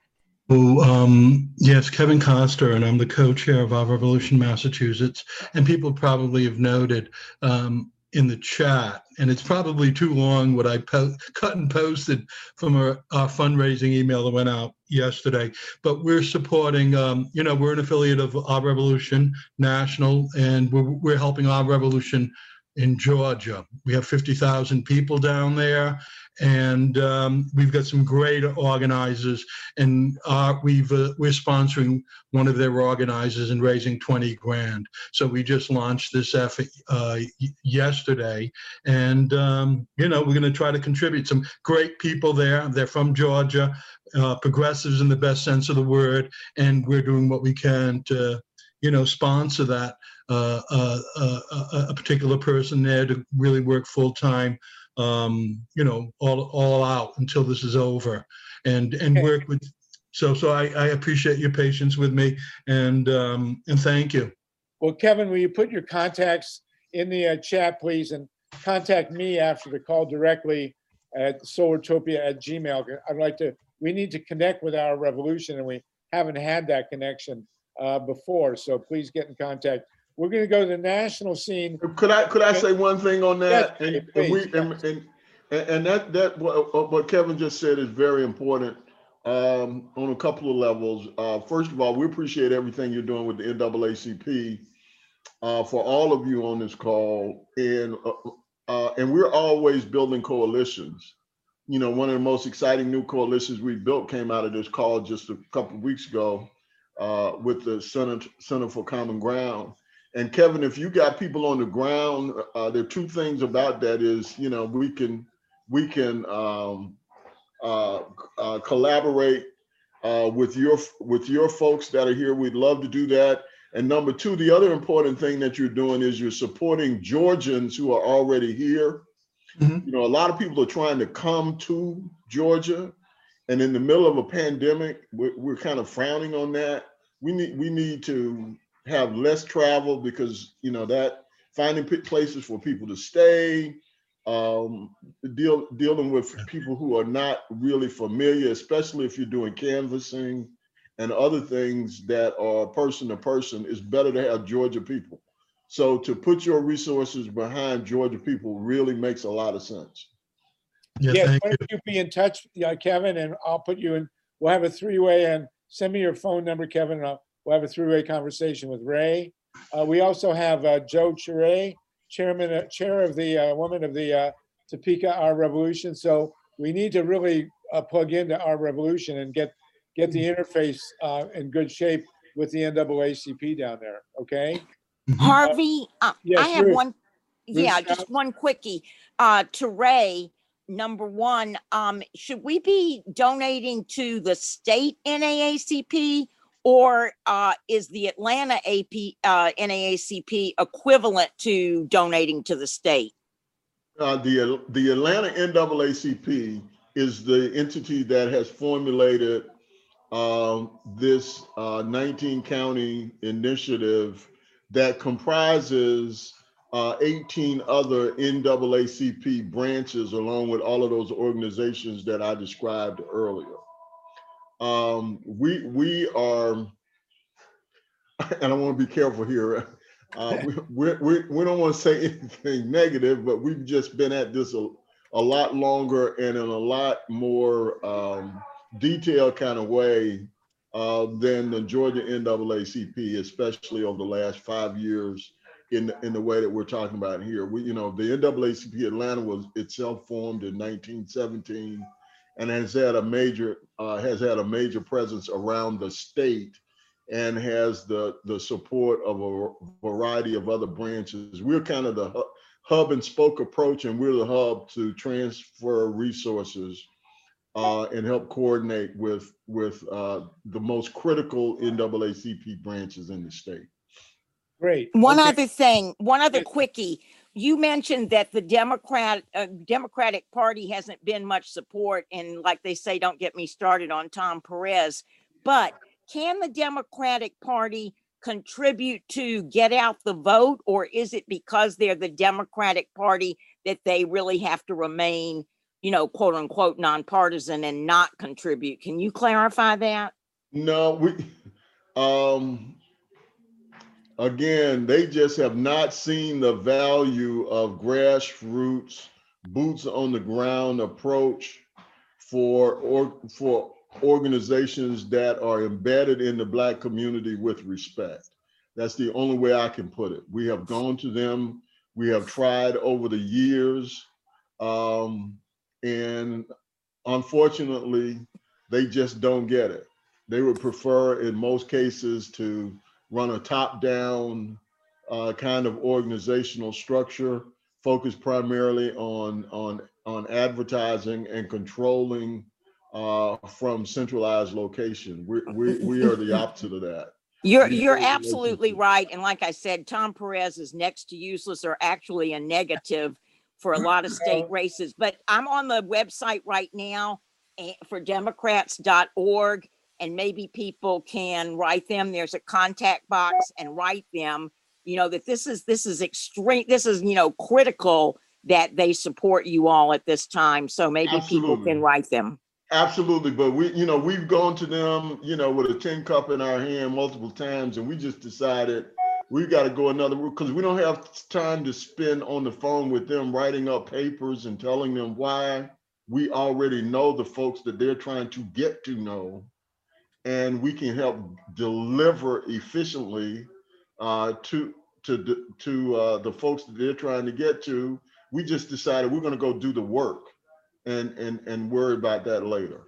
um, yes, Kevin Coster, and I'm the co-chair of Our Revolution Massachusetts. And people probably have noted um, in the chat, and it's probably too long what I po- cut and posted from our, our fundraising email that went out yesterday. But we're supporting, um, you know, we're an affiliate of Our Revolution National, and we're, we're helping Our Revolution in Georgia. We have fifty thousand people down there, and um, we've got some great organizers, and uh, we've uh, we're sponsoring one of their organizers and raising twenty grand. So we just launched this effort uh, yesterday, and um, you know, we're going to try to contribute. Some great people there. They're from Georgia, uh, progressives in the best sense of the word, and we're doing what we can to, you know, sponsor that. Uh, uh, uh, a particular person there to really work full time, um, you know, all all out until this is over, and and Okay. work with. So so I, I appreciate your patience with me, and um, and thank you. Well, Kevin, will you put your contacts in the uh, chat, please, and contact me after the call directly at solartopia at gmail. I'd like to. We need to connect with Our Revolution, and we haven't had that connection uh, before. So please get in contact. We're going to go to the national scene. Could I could I say one thing on that? Yes, and, please, and we and, and and that that what, what Kevin just said is very important um, on a couple of levels. Uh, first of all, we appreciate everything you're doing with the N double A C P uh, for all of you on this call, and uh, uh, and we're always building coalitions. You know, one of the most exciting new coalitions we built came out of this call just a couple of weeks ago uh, with the Center Center for Common Ground. And Kevin, if you got people on the ground, uh, there are two things about that is, you know, we can we can um, uh, uh, collaborate uh, with your with your folks that are here. We'd love to do that. And number two, the other important thing that you're doing is you're supporting Georgians who are already here. Mm-hmm. You know, a lot of people are trying to come to Georgia, and in the middle of a pandemic, we're, we're kind of frowning on that. We need we need to have less travel because, you know, that finding places for people to stay, um, deal, dealing with people who are not really familiar, especially if you're doing canvassing and other things that are person to person, is better to have Georgia people. So to put your resources behind Georgia people really makes a lot of sense. Yeah, yes, thank why don't you be in touch, uh, Kevin, and I'll put you in. We'll have a three-way, and send me your phone number, Kevin, and I'll We'll have a three-way conversation with Ray. Uh, we also have uh, Joe Chiray, chairman, uh, chair of the uh, woman of the uh, Topeka Our Revolution. So we need to really uh, plug into Our Revolution and get get the interface uh, in good shape with the N double A C P down there. Okay. Harvey, uh, yes, I have Ruth. one. Yeah, Ruth just one quickie. Uh, to Ray, number one, um, should we be donating to the state N double A C P? Or uh, is the Atlanta A P, uh, N double A C P equivalent to donating to the state? Uh, the, the Atlanta N double A C P is the entity that has formulated um, this uh, nineteen county initiative that comprises uh, eighteen other N double A C P branches, along with all of those organizations that I described earlier. Um, we we are, and I want to be careful here. Uh, we, we we we don't want to say anything negative, but we've just been at this a, a lot longer and in a lot more um, detailed kind of way uh, than the Georgia N double A C P, especially over the last five years. In the, in the way that we're talking about here, we you know the N double A C P Atlanta was itself formed in nineteen seventeen. And has had a major uh, has had a major presence around the state, and has the the support of a variety of other branches. We're kind of the hub and spoke approach, and we're the hub to transfer resources uh, and help coordinate with with uh, the most critical N double A C P branches in the state. Great. One Okay. other thing, one other quickie. You mentioned that the Democrat uh, Democratic Party hasn't been much support, and like they say, don't get me started on Tom Perez. But can the Democratic Party contribute to get out the vote, or is it because they're the Democratic Party that they really have to remain, you know, quote unquote, nonpartisan and not contribute? Can you clarify that? No, we, um, again, they just have not seen the value of grassroots, boots on the ground approach for or for organizations that are embedded in the Black community with respect. That's the only way I can put it. We have gone to them. We have tried over the years. Um, and unfortunately, they just don't get it. They would prefer, in most cases, to run a top-down uh, kind of organizational structure, focused primarily on, on, on advertising and controlling uh, from centralized location. We, we, we are the opposite of that. You're We you're build absolutely right. And like I said, Tom Perez is next to useless, or actually a negative for a lot of state races. But I'm on the website right now eh, for democrats dot org, and maybe people can write them. There's a contact box, and write them, you know, that this is this is extreme, this is, you know, critical that they support you all at this time. So maybe people Absolutely. can write them. Absolutely, but we, you know, we've gone to them, you know, with a tin cup in our hand multiple times, and we just decided we got to go another route because we don't have time to spend on the phone with them writing up papers and telling them why. We already know the folks that they're trying to get to know, and we can help deliver efficiently uh, to to to uh, the folks that they're trying to get to. We just decided we're going to go do the work and and and worry about that later.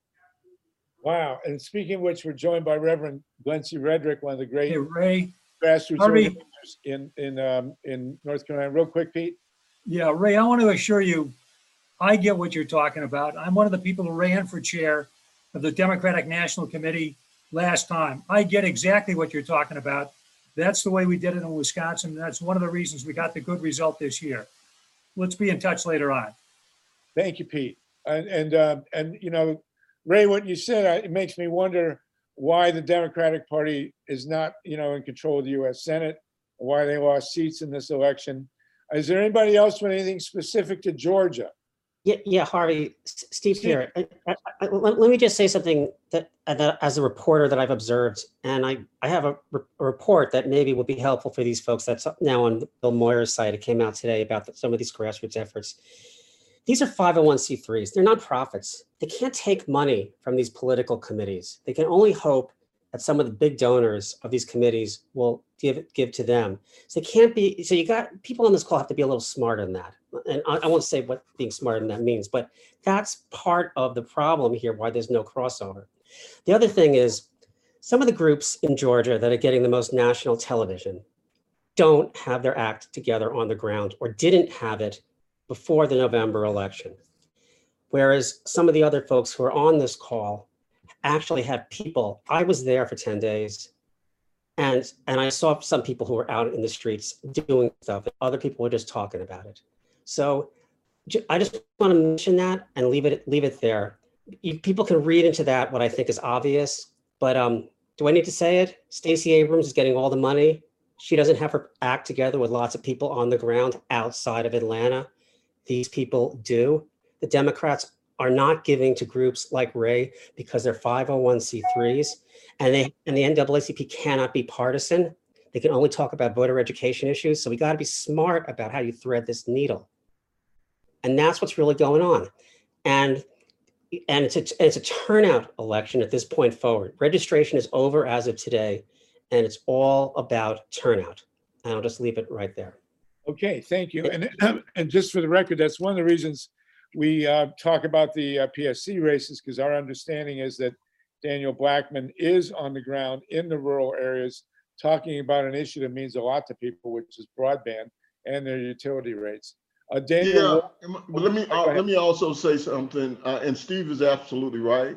Wow. And speaking of which, we're joined by Reverend Glenn C. Redrick, one of the great Hey, Ray. grassroots Harvey. organizers in in um, in North Carolina. Real quick, Pete. Yeah, Ray, I want to assure you, I get what you're talking about. I'm one of the people who ran for chair of the Democratic National Committee last time. I get exactly what you're talking about. That's the way we did it in Wisconsin. That's one of the reasons we got the good result this year. Let's be in touch later on. Thank you, Pete. And and uh, and you know, Ray, what you said, uh, it makes me wonder why the Democratic Party is not, you know, in control of the U S Senate, why they lost seats in this election. Is there anybody else with anything specific to Georgia? Yeah, yeah, Harvey, S- Steve here. I, I, I, let, let me just say something that, uh, that as a reporter that I've observed, and I, I have a, re- a report that maybe will be helpful for these folks that's now on Bill Moyer's site. It came out today about the, some of these grassroots efforts. These are five oh one c threes. They're nonprofits. They can't take money from these political committees. They can only hope that some of the big donors of these committees will give give to them. So they can't be, so you got, people on this call have to be a little smarter than that. And I, I won't say what being smarter than that means, but that's part of the problem here, why there's no crossover. The other thing is, some of the groups in Georgia that are getting the most national television don't have their act together on the ground, or didn't have it before the November election. Whereas some of the other folks who are on this call actually have people. I was there for ten days, and and I saw some people who were out in the streets doing stuff. Other people were just talking about it. So ju- I just want to mention that and leave it leave it there. You, people can read into that what I think is obvious, but um, do I need to say it? Stacey Abrams is getting all the money. She doesn't have her act together with lots of people on the ground outside of Atlanta. These people do. The Democrats are not giving to groups like Ray because they're five oh one c threes, and they and the N double A C P cannot be partisan. They can only talk about voter education issues. So we got to be smart about how you thread this needle. And that's what's really going on. And and it's a, it's a turnout election at this point forward. Registration is over as of today, and it's all about turnout. And I'll just leave it right there. Okay, thank you. And and just for the record, that's one of the reasons we uh, talk about the uh, P S C races, because our understanding is that Daniel Blackman is on the ground in the rural areas talking about an issue that means a lot to people, which is broadband and their utility rates. Uh, Daniel, Yeah, but let me uh, let me also say something, uh, and Steve is absolutely right.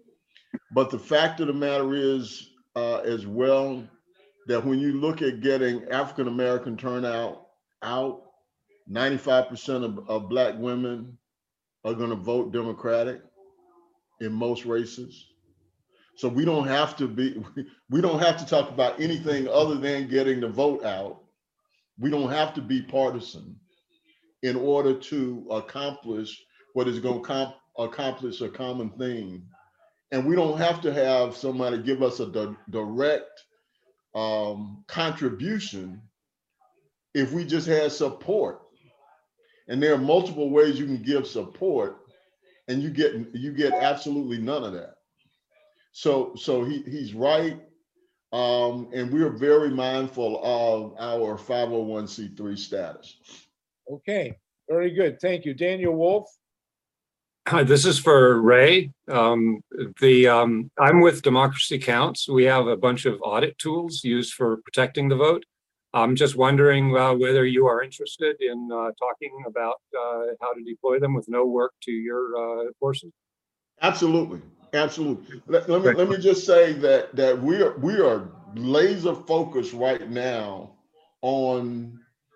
But the fact of the matter is, uh, as well, that when you look at getting African American turnout out, ninety-five percent of, of Black women are going to vote Democratic in most races. So we don't have to be, we don't have to talk about anything other than getting the vote out. We don't have to be partisan in order to accomplish what is going to comp- accomplish a common thing. and we don't have to have somebody give us a di- direct um, contribution if we just had support. And there are multiple ways you can give support, and you get you get absolutely none of that. So so he he's right, um, and we are very mindful of our five oh one c three status. Okay, very good. Thank you. Daniel Wolf. Hi, this is for Ray. Um, the um, I'm with Democracy Counts. We have a bunch of audit tools used for protecting the vote. I'm just wondering uh, whether you are interested in uh, talking about uh, how to deploy them with no work to your uh, forces. Absolutely, absolutely. Let, let me let me just say that that we are we are laser focused right now on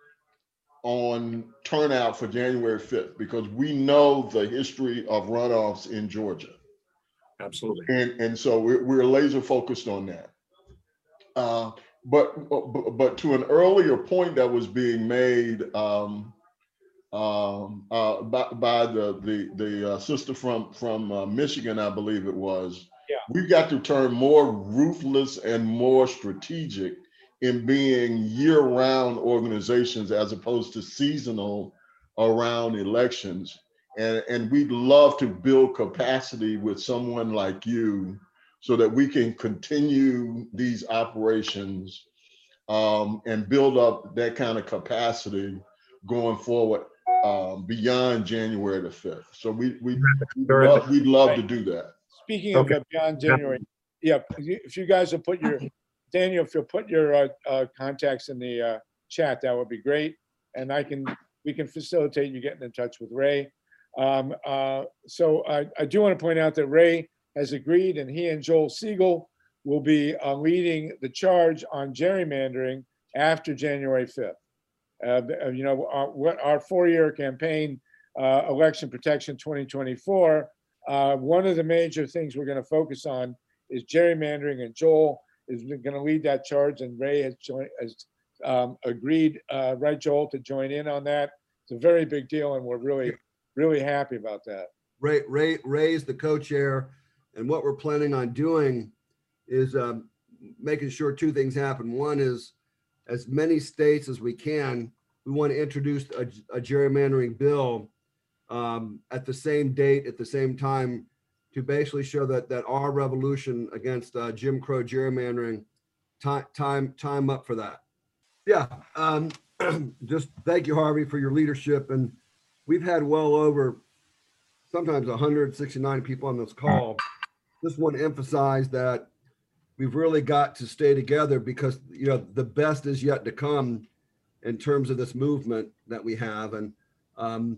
on turnout for January fifth, because we know the history of runoffs in Georgia. Absolutely. And, and so we're, we're laser focused on that. Uh, but, but but to an earlier point that was being made um, um, uh, by, by the the, the uh, sister from, from uh, Michigan, I believe it was, yeah. We've got to turn more ruthless and more strategic in being year-round organizations as opposed to seasonal around elections. And, and we'd love to build capacity with someone like you so that we can continue these operations um, and build up that kind of capacity going forward um, beyond January the fifth. So we, we, we'd, love, we'd love to do that. Speaking of Okay. uh, beyond January, yeah, if you- if you guys will put your, Daniel, if you'll put your uh, uh, contacts in the uh, chat, that would be great. And I can, we can facilitate you getting in touch with Ray. Um, uh, so I, I do want to point out that Ray has agreed, and he and Joel Siegel will be uh, leading the charge on gerrymandering after January fifth. Uh, you know, our, what our four-year campaign, uh, Election Protection twenty twenty-four, uh, one of the major things we're going to focus on is gerrymandering, and Joel is going to lead that charge, and Ray has, joined, has um, agreed, uh, right, Joel, to join in on that. It's a very big deal, and we're really, really happy about that. Ray, Ray, Ray's the co-chair, and what we're planning on doing is um, making sure two things happen. One is, as many states as we can, we want to introduce a, a gerrymandering bill um, at the same date, at the same time, to basically show that that our revolution against uh, Jim Crow gerrymandering, time, time, time up for that. Yeah, um, just thank you, Harvey, for your leadership. And we've had well over sometimes one hundred sixty-nine people on this call. Just want to emphasize that we've really got to stay together, because you know the best is yet to come in terms of this movement that we have. And um,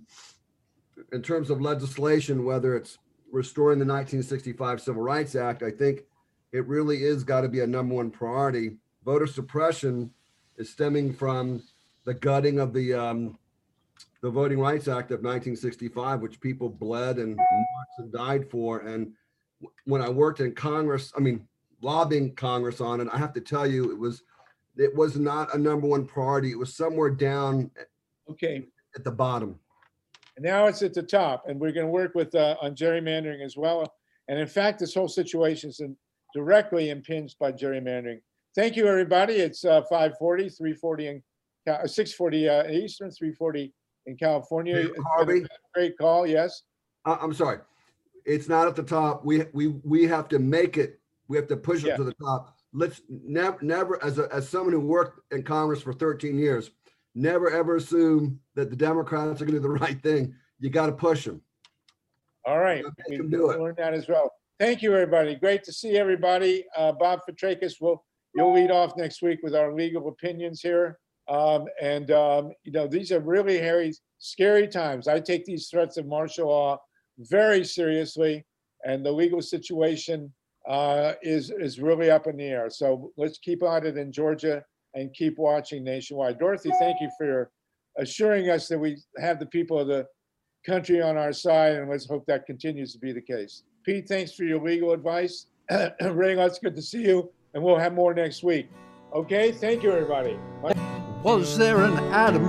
in terms of legislation, whether it's restoring the nineteen sixty-five Civil Rights Act, I think it really is got to be a number one priority. Voter suppression is stemming from the gutting of the um, the Voting Rights Act of nineteen sixty-five, which people bled and marched and died for. And when I worked in Congress, I mean, lobbying Congress on it, I have to tell you, it was it was not a number one priority. It was somewhere down okay at the bottom. And now it's at the top, and we're going to work with uh, on gerrymandering as well. And in fact, this whole situation is in, directly impinged by gerrymandering. Thank you, everybody. It's uh, five forty, three forty in uh, six forty uh, Eastern, three forty in California. Hey, It's been Harvey? a great call. Yes. I- I'm sorry, it's not at the top. We we we have to make it. We have to push it Yeah. to the top. Let's never never as a, as someone who worked in Congress for thirteen years, never ever assume that the Democrats are going to do the right thing. You got to push them. All right. Make We them do it. learned that as well. Thank you, everybody. Great to see everybody. Uh, Bob Fitrakis will you'll lead off next week with our legal opinions here. Um, and um, you know, these are really hairy, scary times. I take these threats of martial law very seriously, and the legal situation uh, is is really up in the air. So let's keep on it in Georgia and keep watching nationwide. Dorothy, thank you for assuring us that we have the people of the country on our side, and let's hope that continues to be the case. Pete, thanks for your legal advice. Ray, it's good to see you, and we'll have more next week. Okay, thank you, everybody. Was there an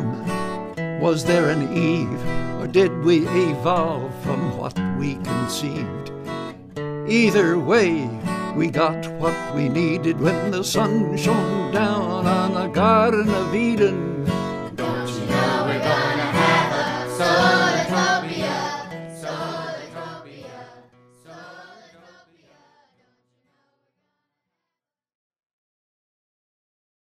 Adam? Was there an Eve? Or did we evolve from what we conceived? Either way, we got what we needed when the sun shone down on the Garden of Eden.